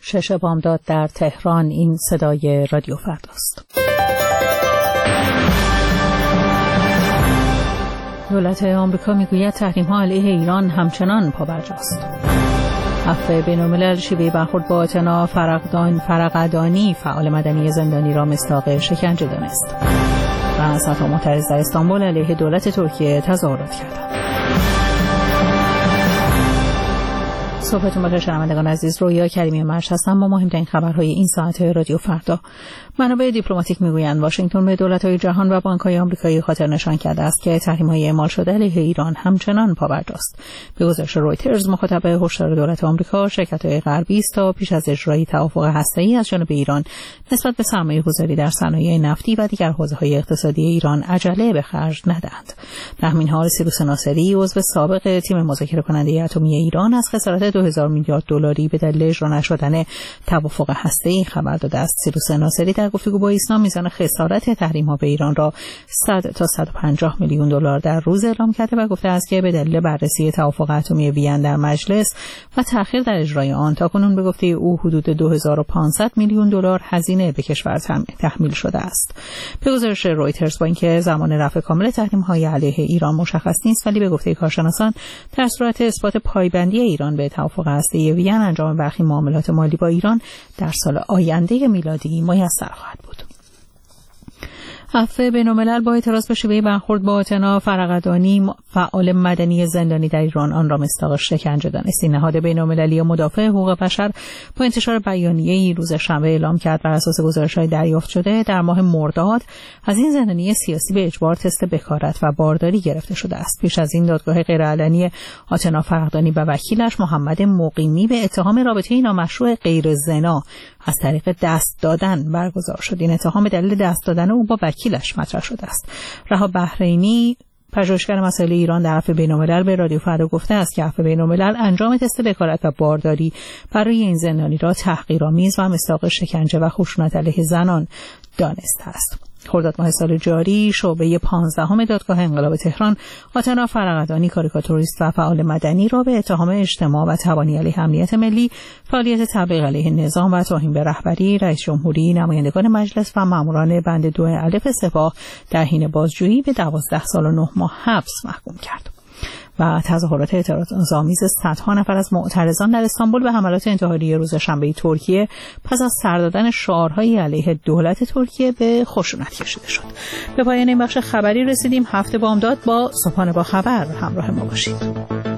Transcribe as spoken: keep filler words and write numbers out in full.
شش بامداد در تهران. این صدای رادیو فرداست. دولت آمریکا میگوید تحریم‌ها علیه ایران همچنان پابرجاست. عفو بین‌الملل شیوه برخورد با اتنا فرقدان فرقدانی فعال مدنی زندانی را مصداق شکنجه دانست. و صف‌ها معترض در استانبول علیه دولت ترکیه تظاهرات کردند. صبحتون بخیر شنوندگان عزیز، رویا کریمی مرش هستم با مهمترین خبرهای این ساعت رادیو فردا. منابع دیپلماتیک میگویند واشنگتن به دولت‌های جهان و بانک‌های آمریکایی خاطر نشان کرده است که تحریم‌های اعمال شده علیه ایران همچنان پابرجاست. به گزارش رویترز مخاطب هشدار دولت آمریکا، شرکت‌های غربی است تا پیش از اجرای توافق هسته‌ای از جانب ایران نسبت به سرمایه‌گذاری در صنایع نفتی و دیگر حوزه‌های اقتصادی ایران عجله به خرج ندهند. در همین حال سیروس ناصری عضو سابق تیم مذاکره کننده اتمی ایران از خسارت دو هزار میلیارد دلاری به دلیل اجرا نشدن توافق هسته‌ای خبر داده است. سیروس ناصری در گفتگو با ایسنا میزان خسارت تحریم‌ها به ایران را صد تا صد و پنجاه میلیون دلار در روز اعلام کرده و گفته است که به دلیل بررسی توافق اتمی وین در مجلس و تأخیر در اجرای آن تاکنون به گفته او حدود دو هزار و پانصد میلیون دلار هزینه به کشور تحمیل شده است. به گزارش رویترز با اینکه زمان رفع کامل تحریم‌های علیه ایران مشخص نیست، ولی به گفته کارشناسان در صورت اثبات پایبندی ایران به توافق هسته‌ای وین انجام برخی معاملات مالی با ایران در سال آینده میلادی میسر خواهد بود. عفو بین‌الملل با اعتراض به شیوه برخورد با اتنا فرقدانی فعال مدنی زندانی در ایران آن را مصداق شکنجه دانست. این نهاد بین‌المللی مدافع حقوق بشر با انتشار بیانیه‌ای روز شنبه اعلام کرد بر اساس گزارش‌های دریافت شده در ماه مرداد از این زندانی سیاسی به اجبار تست بکارت و بارداری گرفته شده است. پیش از این دادگاه غیرعلنی اتنا فرقدانی و وکیلش محمد مقیمی به اتهام رابطه نامشروع غیر زنا از طریق دست دادن برگزار شد. این اتهام دلیل دست دادن او با وکیلش مطرح شده است. رها بحرینی پژوهشگر مسائل ایران در عفو بین‌الملل به رادیو فردا گفته است که عفو بین‌الملل انجام تست بکارت و بارداری برای این زندانی را تحقیرآمیز و مصداق شکنجه و خشونت علیه زنان دانسته است. خرداد ماه سال جاری شعبه پانزدهم دادگاه انقلاب تهران اتنا فرقدانی کاریکاتوریست و فعال مدنی را به اتهام اجتماع و تبانی علیه امنیت ملی، فعالیت تبلیغ علیه نظام و توهین به رهبری، رئیس جمهوری، نمایندگان مجلس و ماموران بند دو الف سپاه در حین بازجویی به دوازده سال و نه ماه حبس محکوم کرد. و تظاهرات اعتراض‌آمیز صدها نفر از معترضان در استانبول به حملات انتحاری روز شنبه ترکیه پس از سر دادن شعارهای علیه دولت ترکیه به خشونت کشیده شد. به پایان این بخش خبری رسیدیم. هفته بامداد با صبحانه با خبر همراه ما باشید.